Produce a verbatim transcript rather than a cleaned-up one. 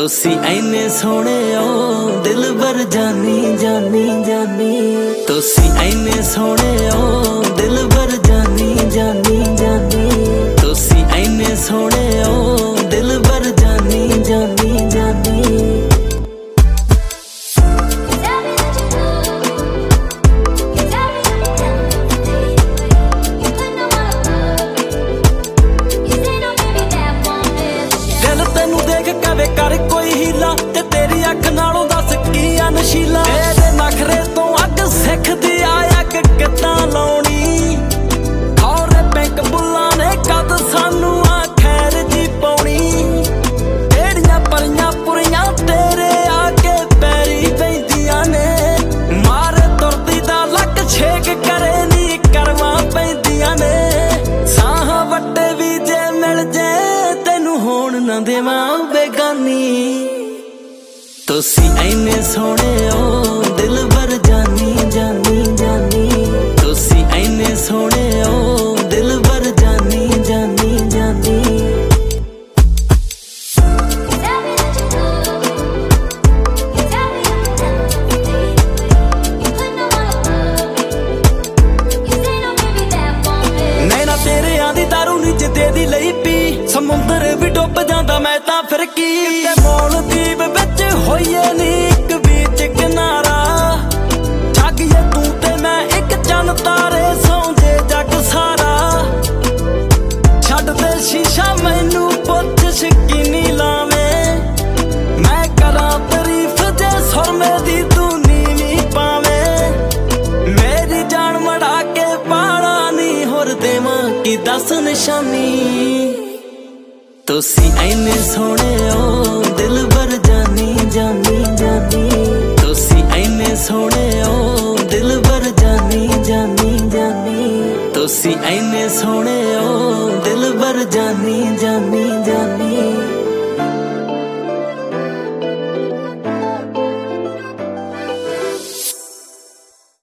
तुसी ऐने सोने ओ दिल भर जानी जानी जानी। तुसी ऐने सोने ओ दिल भर जानी जानी जानी। तुसी ऐने सोने ओ दिल भर जानी जानी जानी। कर कोई हीला ते तेरी अख नालों दस की नशीला। तेरे नखरे तो अग सिखदी आया कि किदां लाउणी। और बैंक बुल्लां ने कद सानू आ खैर जी पाउणी। एड़ियां परियां पुरियां तेरे आके पैरी पैंदियां ने। मार तुरदी दा लक छेक करे नी करवां पैंदियां ने। साह वट्टे भी जे मिल जे तेनू होण ना देवां बेगानी। तुसी ऐने सोने ओ दिल भर जानी जानी जानी। तुसी ऐने सोने ओ दिल भर जानी जानी जानी। नैना तेरे आंदी दारू नीच दे दी लई पी। समुंदर भी डुब जांदा मैं तां फिर की। मालदीव विच होइए नी इक बीच किनारा। जागिए तू ते मैं इक चन तारे सौंजे जग सारा। छड्ड दे शीशा मैनू पुछ शकीनी लावे। मैं करां तारीफ जे सुरमे दी तू नीवी पावे। मेरी जान मड़ा के पाड़ा नी होर देवां की दस निशानी। तुसी ऐने सोने ओ दिल भर जानी जानी जानी। तुसी ऐने सोने ओ दिल भर जानी जानी जानी। तुसी ऐने सोने ओ दिल भर जानी जानी।